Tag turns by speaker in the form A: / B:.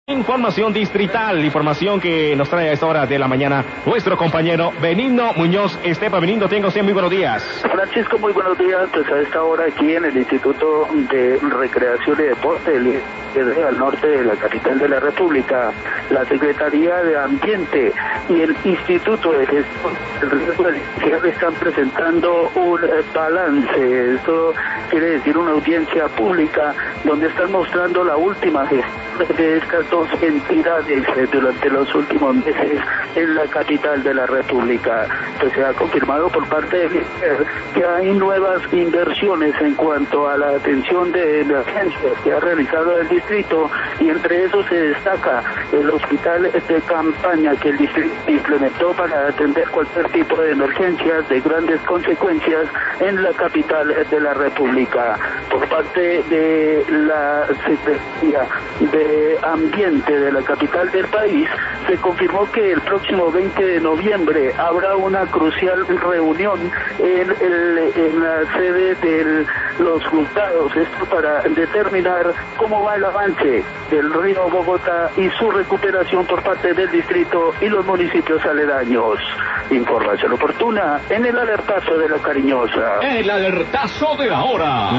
A: Información distrital, información que nos trae a esta hora de la mañana nuestro compañero Benigno Muñoz. Benigno, tenga usted muy buenos días.
B: Francisco, muy buenos días. Pues a esta hora aquí en el Instituto de Recreación y Deporte, al norte de la capital de la República, la Secretaría de Ambiente y el Instituto de Gestión del Riesgo Inicial están presentando un balance. Esto quiere decir una audiencia pública donde están mostrando la última gestión de estas dos entidades durante los últimos meses en la capital de la República. Pues se ha confirmado por parte del MINER que hay nuevas inversiones en cuanto a la atención de emergencias que ha realizado el distrito, y entre eso se destaca el hospital de campaña que el distrito implementó para atender cualquier tipo de emergencias de grandes consecuencias en la capital de la República. Por parte de la Secretaría de Ambiente de la capital del país, se confirmó que el próximo 20 de noviembre habrá una crucial reunión en la sede de los juzgados, esto para determinar cómo va el avance del río Bogotá y su recuperación por parte del distrito y los municipios aledaños. Información oportuna en el alertazo de la Cariñosa.
A: El alertazo de la hora.